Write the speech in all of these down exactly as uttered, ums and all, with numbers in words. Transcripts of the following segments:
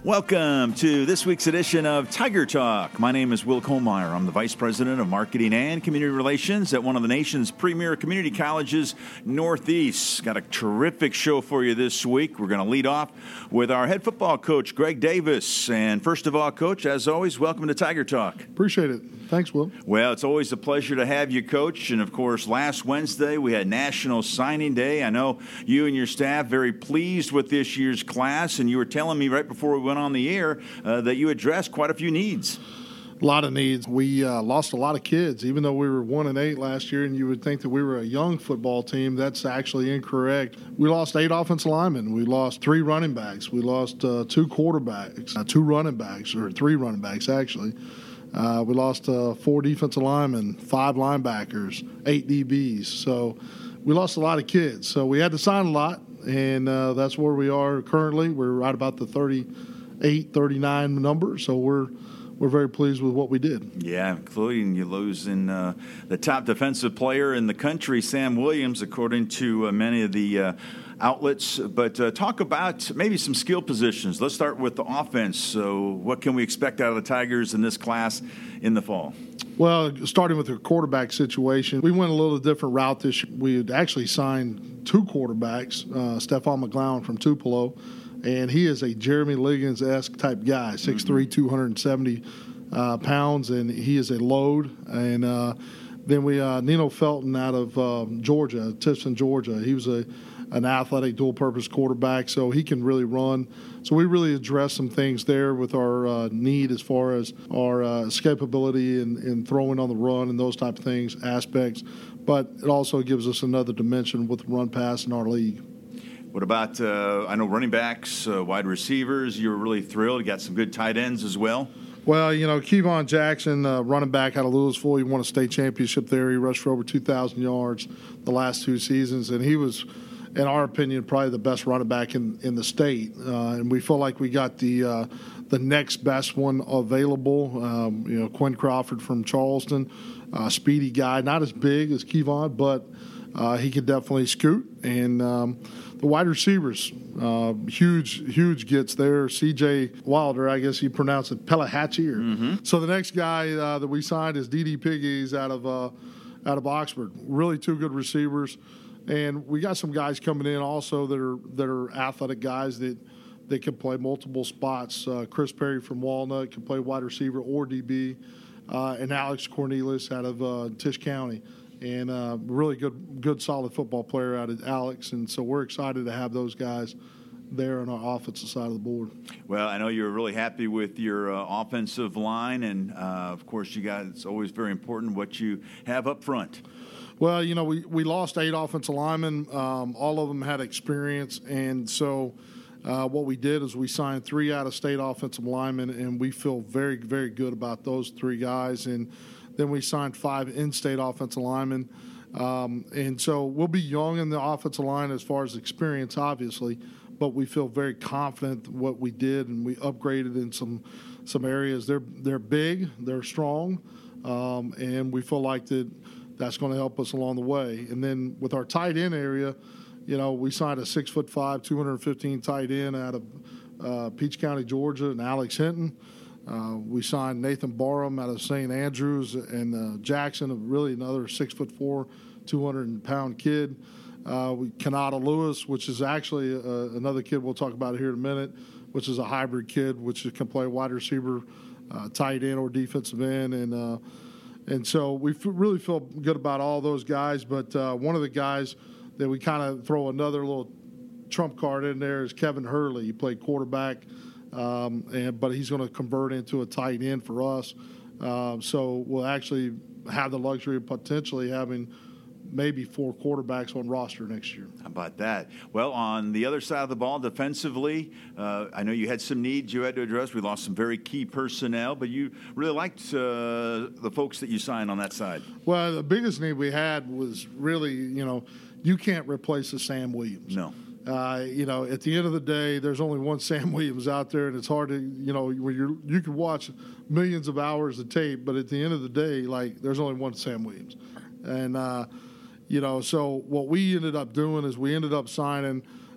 Welcome to this week's edition of Tiger Talk. My name is Will Kohlmeyer. I'm the Vice President of Marketing and Community Relations at one of the nation's premier community colleges, Northeast. Got a terrific show for you this week. We're going to lead off with our head football coach, Greg Davis. And first of all, Coach, as always, welcome to Tiger Talk. Appreciate it. Thanks, Will. Well, it's always a pleasure to have you, Coach. And, of course, last Wednesday we had National Signing Day. I know you and your staff very pleased with this year's class, and you were telling me right before we went on the air uh, that you addressed quite a few needs. A lot of needs. We uh, lost a lot of kids, even though we were one and eight last year, and you would think that we were a young football team. That's actually incorrect. We lost eight offensive linemen. We lost three running backs. We lost uh, two quarterbacks, uh, two running backs, or three running backs actually. Uh, we lost uh, four defensive linemen, five linebackers, eight D Bs. So we lost a lot of kids. So we had to sign a lot, and uh, that's where we are currently. We're right about the thirty-eight, thirty-nine number. So we're we're very pleased with what we did. Yeah, including you losing uh, the top defensive player in the country, Sam Williams, according to uh, many of the uh, outlets. But uh, talk about maybe some skill positions. Let's start with the offense. So what can we expect out of the Tigers in this class in the fall? Well, starting with the quarterback situation, we went a little different route this year. We had actually signed two quarterbacks, uh, Stephon McGlowan from Tupelo, and he is a Jeremy Liggins-esque type guy, six three, two hundred seventy uh, pounds, and he is a load. And uh, then we uh, Nino Felton out of um, Georgia, Tifton, Georgia. He was a an athletic dual-purpose quarterback, so he can really run. So we really addressed some things there with our uh, need as far as our uh, escapability and, and throwing on the run and those type of things, aspects. But it also gives us another dimension with the run pass in our league. What about, uh, I know running backs, uh, wide receivers, you were really thrilled. You got some good tight ends as well. Well, you know, Kevon Jackson, uh, running back out of Louisville, he won a state championship there. He rushed for over two thousand yards the last two seasons, and he was, in our opinion, probably the best running back in, in the state. Uh, and we feel like we got the uh, the next best one available. Um, you know, Quinn Crawford from Charleston, uh, speedy guy, not as big as Kevon, but uh, he can definitely scoot. And um, the wide receivers, uh, huge, huge gets there. C J Wilder, I guess you pronounce it Pelahatchie. Or, mm-hmm. So the next guy uh, that we signed is D D Piggies out of uh, out of Oxford. Really two good receivers. And we got some guys coming in also that are that are athletic guys that that can play multiple spots. Uh, Chris Perry from Walnut can play wide receiver or D B, uh, and Alex Cornelius out of uh, Tisch County, and uh, really good, good, solid football player out of Alex. And so we're excited to have those guys there on our offensive side of the board. Well, I know you were really happy with your uh, offensive line, and uh, of course, you guys. It's always very important what you have up front. Well, you know, we, we lost eight offensive linemen. Um, all of them had experience, and so uh, what we did is we signed three out-of-state offensive linemen, and we feel very, very good about those three guys. And then we signed five in-state offensive linemen. Um, and so we'll be young in the offensive line as far as experience, obviously, but we feel very confident what we did, and we upgraded in some some areas. They're they're big, they're strong, um, and we feel like that. That's going to help us along the way. And then with our tight end area, you know, we signed a six foot five, two hundred fifteen tight end out of uh, Peach County, Georgia, and Alex Hinton. Uh, we signed Nathan Barham out of Saint Andrews, and uh, Jackson, really another six foot four, two hundred pound kid. Uh, we Kanata Lewis, which is actually uh, another kid we'll talk about here in a minute, which is a hybrid kid, which can play wide receiver, uh, tight end, or defensive end, and. Uh, And so we f- really feel good about all those guys. But uh, one of the guys that we kind of throw another little trump card in there is Kevin Hurley. He played quarterback, um, and but he's going to convert into a tight end for us. Uh, so we'll actually have the luxury of potentially having maybe four quarterbacks on roster next year. How about that? Well, on the other side of the ball, defensively, uh, I know you had some needs you had to address. We lost some very key personnel, but you really liked uh, the folks that you signed on that side. Well, the biggest need we had was really, you know, you can't replace a Sam Williams. No. Uh, you know, at the end of the day, there's only one Sam Williams out there, and it's hard to, you know, when you're you can watch millions of hours of tape, but at the end of the day, like, there's only one Sam Williams. And, uh, you know, so what we ended up doing is we ended up signing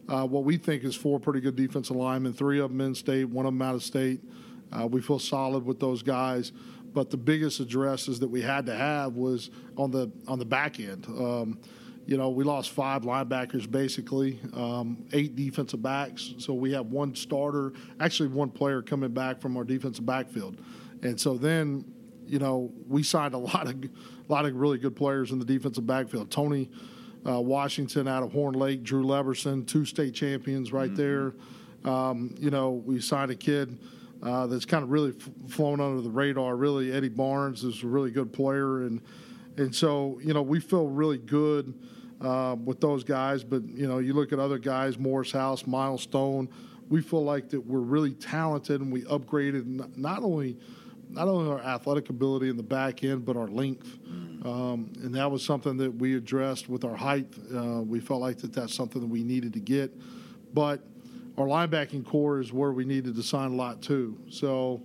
uh, what we think is four pretty good defensive linemen, three of them in state, one of them out of state. Uh, we feel solid with those guys. But the biggest addresses that we had to have was on the on the back end. Um, you know, we lost five linebackers basically, um, eight defensive backs. So we have one starter, actually one player coming back from our defensive backfield. And so then, you know, we signed a lot of a lot of really good players in the defensive backfield. Tony uh, Washington out of Horn Lake, Drew Leverson, two state champions right mm-hmm. there. Um, you know, we signed a kid Uh, that's kind of really f- flown under the radar. Really, Eddie Barnes is a really good player, and and so you know we feel really good uh, with those guys. But you know, you look at other guys, Morris House, Miles Stone. We feel like that we're really talented, and we upgraded not only not only our athletic ability in the back end, but our length. Um, and that was something that we addressed with our height. Uh, we felt like that that's something that we needed to get, but our linebacking core is where we needed to sign a lot too. So,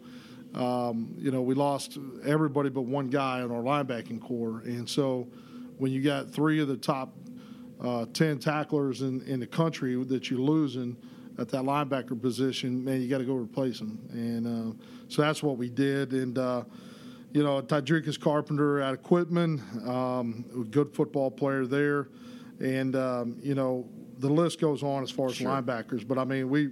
um, you know, we lost everybody but one guy on our linebacking core. And so when you got three of the top uh, ten tacklers in, in the country that you're losing at that linebacker position, man, you got to go replace them. And uh, so that's what we did. And, uh, you know, Tydrikas Carpenter out of Quitman, um, a good football player there. And, um, you know, the list goes on as far as sure. linebackers, but I mean we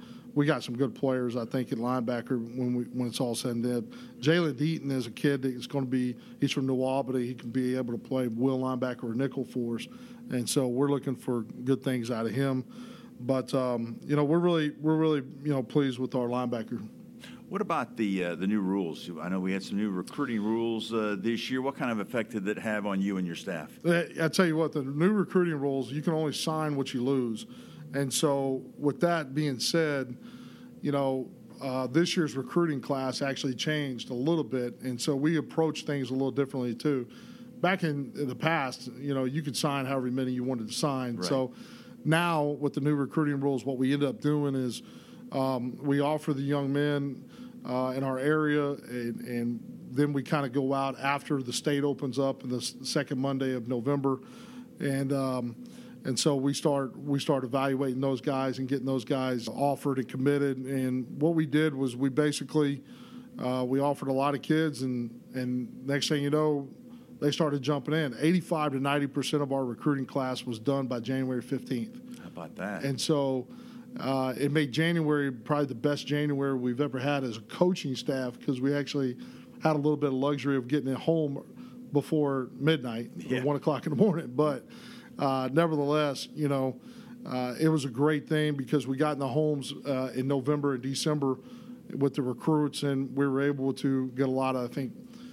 we got some good players I think at linebacker when we when it's all said and done. Jalen Deaton is a kid that's going to be he's from New Albany. He can be able to play will linebacker or nickel for us, and so we're looking for good things out of him. But um, you know we're really we're really you know pleased with our linebacker. What about the uh, the new rules? I know we had some new recruiting rules uh, this year. What kind of effect did that have on you and your staff? I tell you what, the new recruiting rules, you can only sign what you lose. And so with that being said, you know, uh, this year's recruiting class actually changed a little bit. And so we approach things a little differently too. Back in, in the past, you know, you could sign however many you wanted to sign. Right. So now with the new recruiting rules, what we end up doing is um, we offer the young men Uh, in our area, and, and then we kind of go out after the state opens up in the second Monday of November, and um, and so we start we start evaluating those guys and getting those guys offered and committed. And what we did was we basically uh, we offered a lot of kids, and and next thing you know, they started jumping in. eighty-five to ninety percent of our recruiting class was done by January fifteenth. How about that? And so. Uh, it made January probably the best January we've ever had as a coaching staff because we actually had a little bit of luxury of getting it home before midnight yeah. or one o'clock in the morning. But uh, nevertheless, you know, uh, it was a great thing because we got in the homes uh, in November and December with the recruits, and we were able to get a lot of, I think,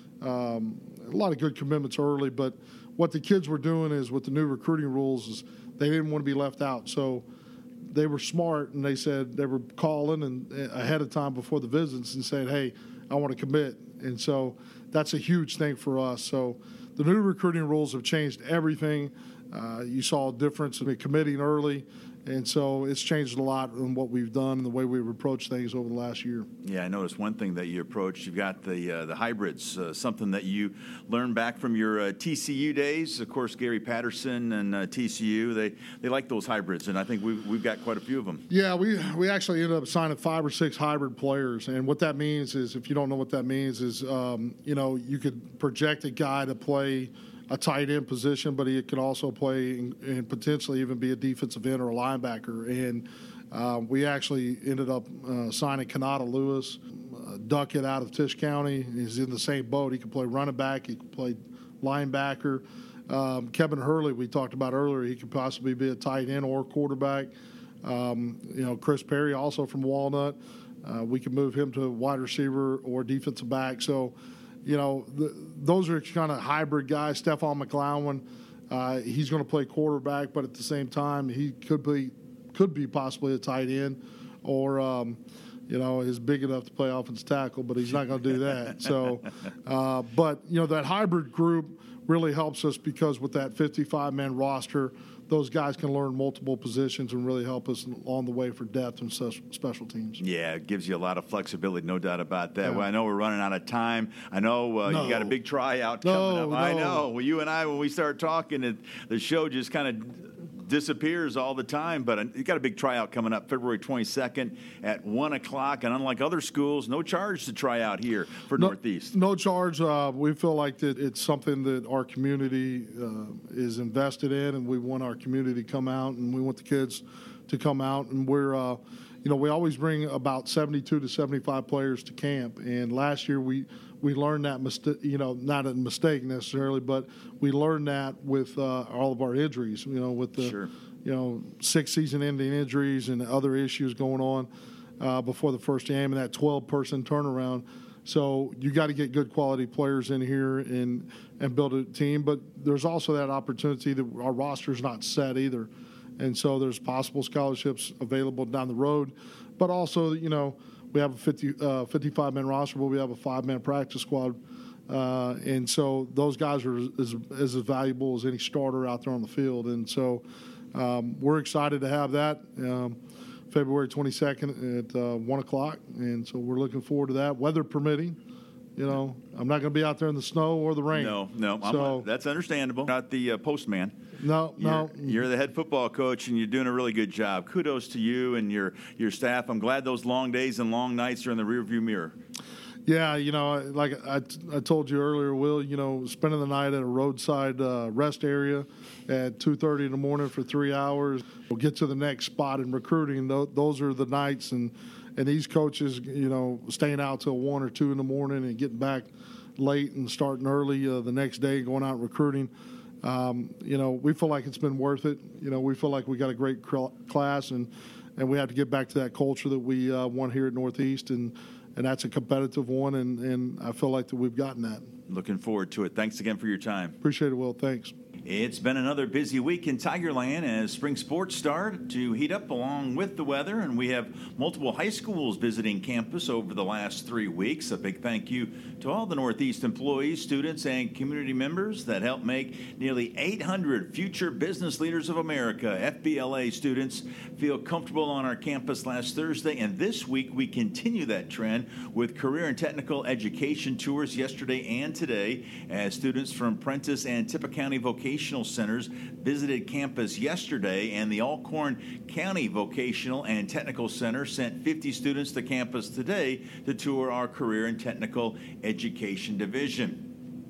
um, a lot of good commitments early. But what the kids were doing is with the new recruiting rules is they didn't want to be left out. So they were smart, and they said they were calling and ahead of time before the visits and saying, hey, I want to commit. And so that's a huge thing for us. So the new recruiting rules have changed everything. Uh, you saw a difference in committing early, and so it's changed a lot in what we've done and the way we've approached things over the last year. Yeah, I noticed one thing that you approached. You've got the uh, the hybrids, uh, something that you learned back from your uh, T C U days. Of course, Gary Patterson and uh, T C U, they, they like those hybrids, and I think we've, we've got quite a few of them. Yeah, we we actually ended up signing five or six hybrid players, and what that means is, if you don't know what that means, is um, you know you could project a guy to play a tight end position, but he could also play and, and potentially even be a defensive end or a linebacker. And uh, we actually ended up uh, signing Kanata Lewis, uh, Duckett out of Tisch County. He's in the same boat. He can play running back. He can play linebacker. Um, Kevin Hurley, we talked about earlier, he could possibly be a tight end or quarterback. Um, you know, Chris Perry, also from Walnut. Uh, we can move him to wide receiver or defensive back. So, you know, the, those are kind of hybrid guys. Stephon McClowan, uh, he's going to play quarterback, but at the same time, he could be could be possibly a tight end, or um, you know, is big enough to play offensive tackle, but he's not going to do that. So, uh, but you know, that hybrid group really helps us because with that fifty-five man roster, those guys can learn multiple positions and really help us along the way for depth and special teams. Yeah, it gives you a lot of flexibility, no doubt about that. Yeah. Well, I know we're running out of time. I know uh, no. you got a big tryout no, coming up. No. I know. Well, you and I, when we started talking, it, the show just kind of disappears all the time, but you got a big tryout coming up February twenty-second at one o'clock, and unlike other schools, no charge to try out here for no, Northeast. No charge. Uh, we feel like that it's something that our community uh, is invested in, and we want our community to come out, and we want the kids to come out, and we're uh, you know, we always bring about seventy-two to seventy-five players to camp, and last year we we learned that mistake, you know, not a mistake necessarily, but we learned that with uh, all of our injuries, you know, with the, sure. you know, six season-ending injuries and other issues going on uh, before the first game, and that twelve-person turnaround. So you got to get good quality players in here and and build a team, but there's also that opportunity that our roster's not set either. And so there's possible scholarships available down the road. But also, you know, we have a fifty, uh, fifty-five-man roster, but we have a five-man practice squad. Uh, and so those guys are as, as valuable as any starter out there on the field. And so um, we're excited to have that um, February twenty-second at uh, one o'clock. And so we're looking forward to that, weather permitting. You know, I'm not going to be out there in the snow or the rain. No, no, so, I'm, that's understandable. Not the uh, postman. No, you're, no. You're the head football coach, and you're doing a really good job. Kudos to you and your, your staff. I'm glad those long days and long nights are in the rearview mirror. Yeah, you know, like I, I told you earlier, Will, you know, spending the night at a roadside uh, rest area at two thirty in the morning for three hours. We'll get to the next spot in recruiting. Those are the nights, and, and these coaches, you know, staying out till one or two in the morning and getting back late and starting early uh, the next day, going out recruiting. Um, you know, we feel like it's been worth it. You know, we feel like we got a great cl- class, and, and we have to get back to that culture that we uh, want here at Northeast, and and that's a competitive one, and, and I feel like that we've gotten that. Looking forward to it. Thanks again for your time. Appreciate it, Will. Thanks. It's been another busy week in Tigerland as spring sports start to heat up along with the weather, and we have multiple high schools visiting campus over the last three weeks. A big thank you to all the Northeast employees, students, and community members that helped make nearly eight hundred future business leaders of America, F B L A students, feel comfortable on our campus last Thursday. And this week we continue that trend with career and technical education tours yesterday and today as students from Prentice and Tippecanoe Vocational Centers visited campus yesterday, and the Alcorn County Vocational and Technical Center sent fifty students to campus today to tour our Career and Technical Education Division.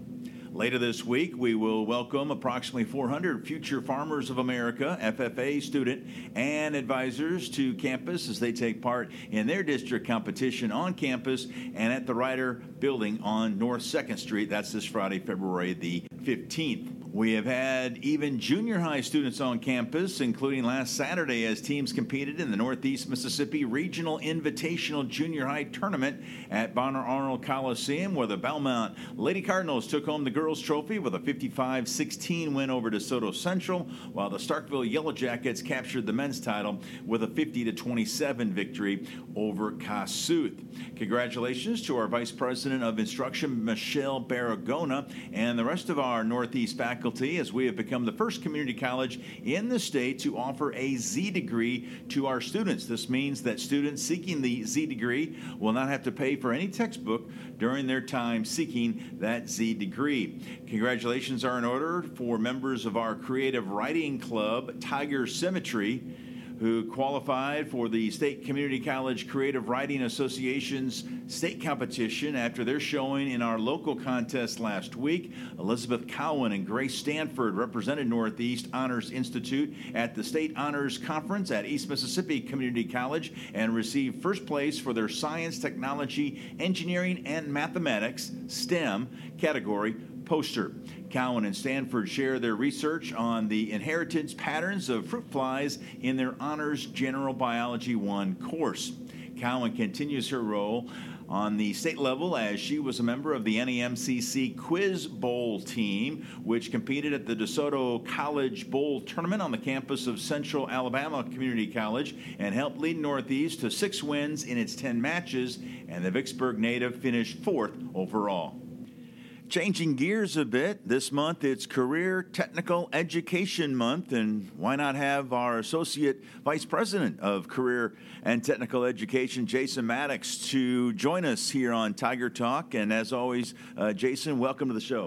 Later this week, we will welcome approximately four hundred future Farmers of America, F F A student and advisors to campus as they take part in their district competition on campus and at the Ryder Building on North second Street. That's this Friday, February the fifteenth. We have had even junior high students on campus, including last Saturday as teams competed in the Northeast Mississippi Regional Invitational Junior High Tournament at Bonner Arnold Coliseum, where the Belmont Lady Cardinals took home the girls' trophy with a fifty-five sixteen win over DeSoto Central, while the Starkville Yellow Jackets captured the men's title with a fifty to twenty-seven victory over Kossuth. Congratulations to our Vice President of Instruction, Michelle Baragona, and the rest of our Northeast faculty, as we have become the first community college in the state to offer a Z degree to our students. This means that students seeking the Z degree will not have to pay for any textbook during their time seeking that Z degree. Congratulations are in order for members of our creative writing club, Tiger Symmetry, who qualified for the State Community College Creative Writing Association's state competition after their showing in our local contest last week. Elizabeth Cowan and Grace Stanford represented Northeast Honors Institute at the State Honors Conference at East Mississippi Community College and received first place for their Science, Technology, Engineering, and Mathematics, STEM, category poster. Cowan and Stanford share their research on the inheritance patterns of fruit flies in their Honors General Biology one course. Cowan continues her role on the state level as she was a member of the N E M C C Quiz Bowl team, which competed at the DeSoto College Bowl tournament on the campus of Central Alabama Community College and helped lead Northeast to six wins in its ten matches, and the Vicksburg native finished fourth overall. Changing gears a bit, this month it's Career Technical Education Month, and why not have our Associate Vice President of Career and Technical Education, Jason Maddox, to join us here on Tiger Talk. And as always, uh, Jason, welcome to the show.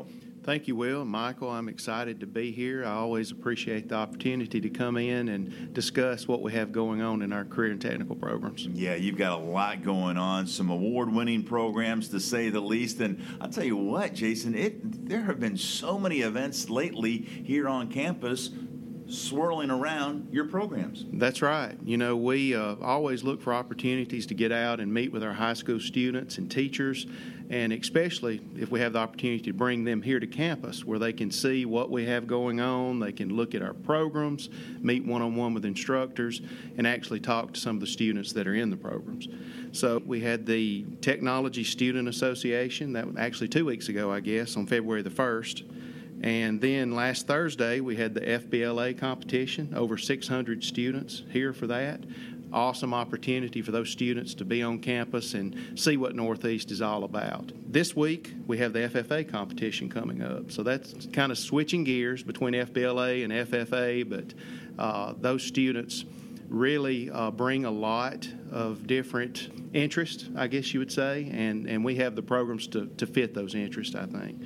Thank you, Will. Michael, I'm excited to be here. I always appreciate the opportunity to come in and discuss what we have going on in our career and technical programs. Yeah, you've got a lot going on, some award-winning programs to say the least. And I'll tell you what, Jason, it there have been so many events lately here on campus swirling around your programs. That's right. You know, we uh, always look for opportunities to get out and meet with our high school students and teachers, and especially if we have the opportunity to bring them here to campus where they can see what we have going on, they can look at our programs, meet one-on-one with instructors, and actually talk to some of the students that are in the programs. So we had the Technology Student Association, that was actually two weeks ago, I guess, on February the first. And then last Thursday, we had the F B L A competition, over six hundred students here for that. Awesome opportunity for those students to be on campus and see what Northeast is all about. This week, we have the F F A competition coming up. So that's kind of switching gears between F B L A and F F A, but uh, those students really uh, bring a lot of different interests, I guess you would say, and, and we have the programs to, to fit those interests, I think.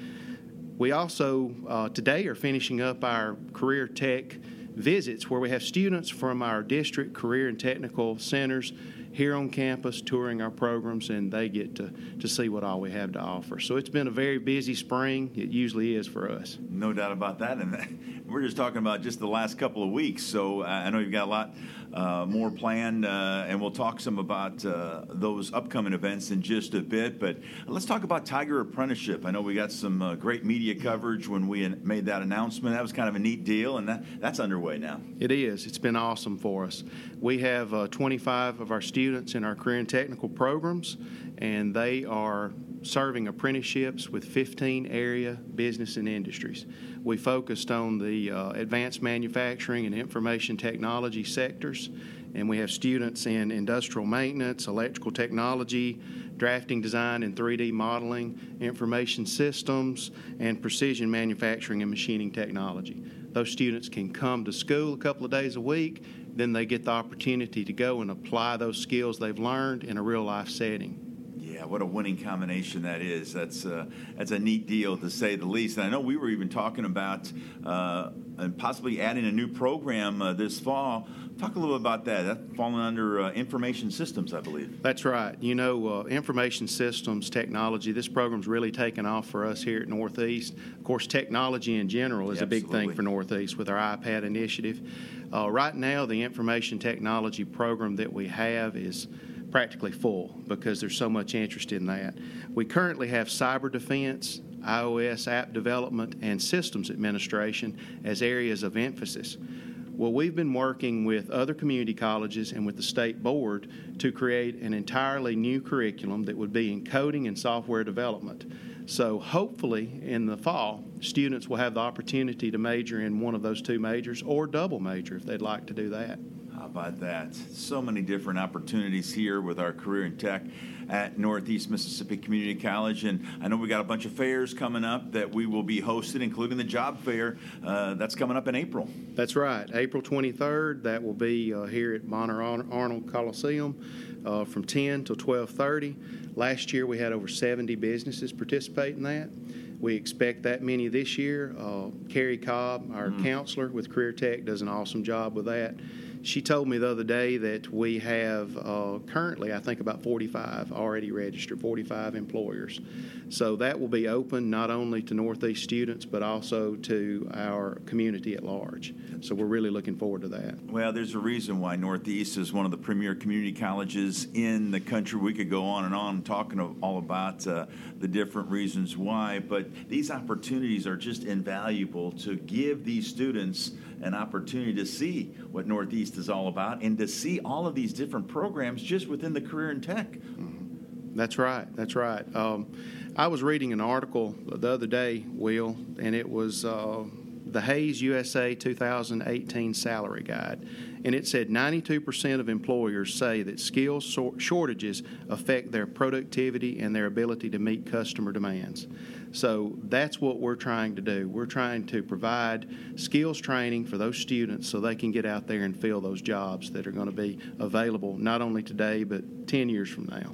We also uh, today are finishing up our career tech visits where we have students from our district career and technical centers here on campus touring our programs, and they get to, to see what all we have to offer. So it's been a very busy spring. It usually is for us. No doubt about that. And we're just talking about just the last couple of weeks. So I know you've got a lot uh, more planned, uh, and we'll talk some about uh, those upcoming events in just a bit. But let's talk about Tiger Apprenticeship. I know we got some uh, great media coverage when we made that announcement. That was kind of a neat deal, and that, that's underway now. It is. It's been awesome for us. We have uh, twenty-five of our students in our career and technical programs, and they are serving apprenticeships with fifteen area business and industries. We focused on the uh, advanced manufacturing and information technology sectors, and we have students in industrial maintenance, electrical technology, drafting design and three D modeling, information systems, and precision manufacturing and machining technology. Those students can come to school a couple of days a week, then they get the opportunity to go and apply those skills they've learned in a real-life setting. Yeah, what a winning combination that is. That's uh, that's a neat deal, to say the least. And I know we were even talking about uh, and possibly adding a new program uh, this fall. Talk a little bit about that. That's falling under uh, information systems, I believe. That's right. You know, uh, information systems technology, this program's really taken off for us here at Northeast. Of course, technology in general is Yeah, a big absolutely. thing for Northeast with our iPad initiative. Uh, right now, the information technology program that we have is practically full because there's so much interest in that. We currently have cyber defense, iOS app development, and systems administration as areas of emphasis. Well, we've been working with other community colleges and with the state board to create an entirely new curriculum that would be in coding and software development. So hopefully in the fall, students will have the opportunity to major in one of those two majors or double major if they'd like to do that. How about that? So many different opportunities here with our career in tech at Northeast Mississippi Community College. And I know we got a bunch of fairs coming up that we will be hosting, including the job fair. Uh, that's coming up in April. That's right. April twenty-third, that will be uh, here at Bonner Arnold Coliseum uh, from ten till twelve thirty. Last year we had over seventy businesses participate in that. We expect that many this year. Uh, Carrie Cobb, our mm. counselor with Career Tech, does an awesome job with that. She told me the other day that we have uh, currently, I think, about forty-five already registered, forty-five employers. So that will be open not only to Northeast students, but also to our community at large. So we're really looking forward to that. Well, there's a reason why Northeast is one of the premier community colleges in the country. We could go on and on talking all about uh, the different reasons why, but these opportunities are just invaluable to give these students an opportunity to see what Northeast is all about and to see all of these different programs just within the career in tech. Mm-hmm. That's right. That's right. Um, I was reading an article the other day, Will, and it was uh, the Hayes U S A two thousand eighteen Salary Guide, and it said ninety-two percent of employers say that skills shortages affect their productivity and their ability to meet customer demands. So that's what we're trying to do. We're trying to provide skills training for those students so they can get out there and fill those jobs that are going to be available not only today but ten years from now.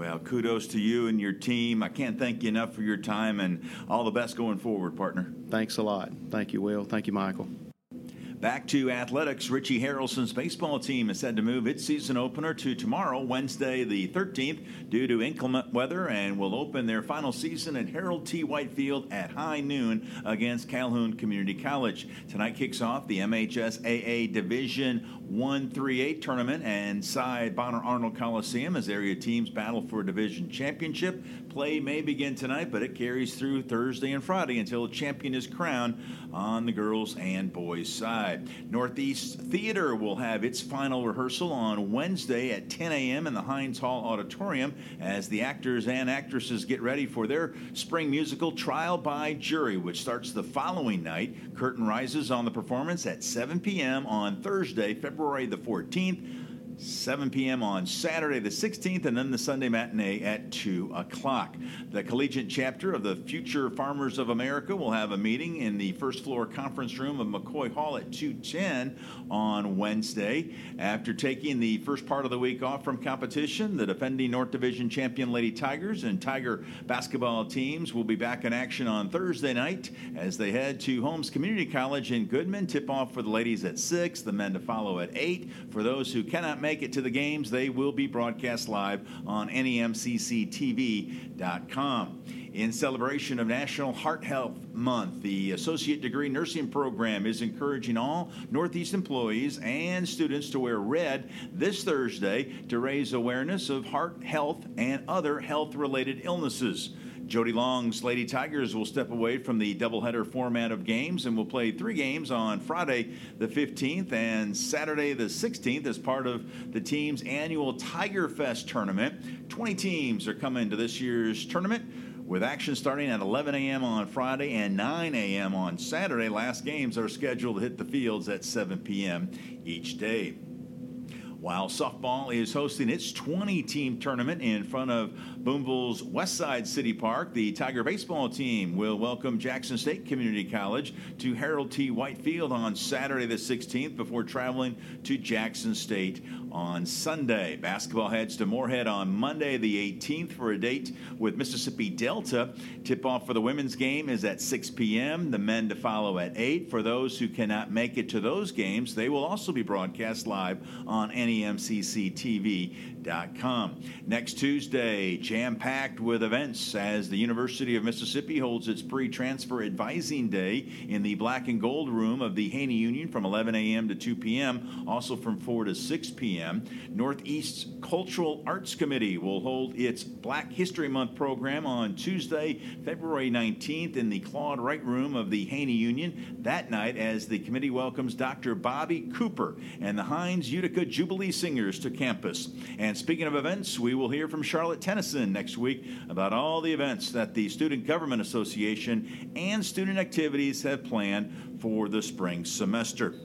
Well, kudos to you and your team. I can't thank you enough for your time, and all the best going forward, partner. Thanks a lot. Thank you, Will. Thank you, Michael. Back to athletics. Richie Harrelson's baseball team is set to move its season opener to tomorrow, Wednesday the thirteenth, due to inclement weather, and will open their final season at Harold T. White Field at high noon against Calhoun Community College. Tonight kicks off the M H S A A Division one three eight tournament inside Bonner Arnold Coliseum as area teams battle for a division championship. Play may begin tonight, but it carries through Thursday and Friday until a champion is crowned on the girls' and boys' side. Northeast Theater will have its final rehearsal on Wednesday at ten a.m. in the Heinz Hall Auditorium as the actors and actresses get ready for their spring musical Trial by Jury, which starts the following night. Curtain rises on the performance at seven p.m. on Thursday, February the fourteenth, seven p.m. on Saturday the sixteenth, and then the Sunday matinee at two o'clock. The collegiate chapter of the Future Farmers of America will have a meeting in the first floor conference room of McCoy Hall at two ten on Wednesday. After taking the first part of the week off from competition, the defending North Division champion Lady Tigers and Tiger basketball teams will be back in action on Thursday night as they head to Holmes Community College in Goodman. Tip-off for the ladies at six, the men to follow at eight. For those who cannot make it to the games, they will be broadcast live on N E M C C T V dot com. In celebration of National Heart Health Month, the Associate Degree Nursing Program is encouraging all Northeast employees and students to wear red this Thursday to raise awareness of heart health and other health-related illnesses. Jody Long's Lady Tigers will step away from the doubleheader format of games and will play three games on Friday the fifteenth and Saturday the sixteenth as part of the team's annual Tiger Fest tournament. twenty teams are coming to this year's tournament, with action starting at eleven a.m. on Friday and nine a.m. on Saturday. Last games are scheduled to hit the fields at seven p.m. each day. While softball is hosting its twenty-team tournament in front of Boonville's Westside City Park, the Tiger baseball team will welcome Jackson State Community College to Harold T. White Field on Saturday the sixteenth before traveling to Jackson State on Sunday. Basketball heads to Moorhead on Monday the eighteenth for a date with Mississippi Delta. Tip-off for the women's game is at six p.m., the men to follow at eight. For those who cannot make it to those games, they will also be broadcast live on N E M C C T V dot com. Next Tuesday, jam-packed with events as the University of Mississippi holds its pre-transfer advising day in the black and gold room of the Haney Union from eleven a.m. to two p.m., also from four to six p.m. Northeast's Cultural Arts Committee will hold its Black History Month program on Tuesday, February nineteenth in the Claude Wright room of the Haney Union that night as the committee welcomes Doctor Bobby Cooper and the Heinz Utica Jubilee Singers to campus. And speaking of events, we will hear from Charlotte Tennyson next week about all the events that the Student Government Association and student activities have planned for the spring semester.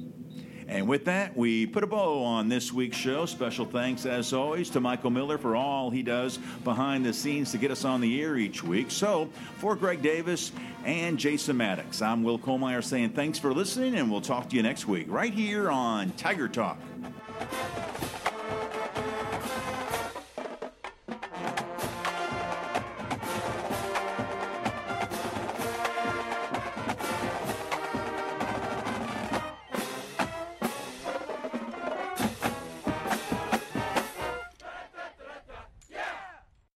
And with that, we put a bow on this week's show. Special thanks, as always, to Michael Miller for all he does behind the scenes to get us on the air each week. So, for Greg Davis and Jason Maddox, I'm Will Kohlmeyer saying thanks for listening, and we'll talk to you next week right here on Tiger Talk.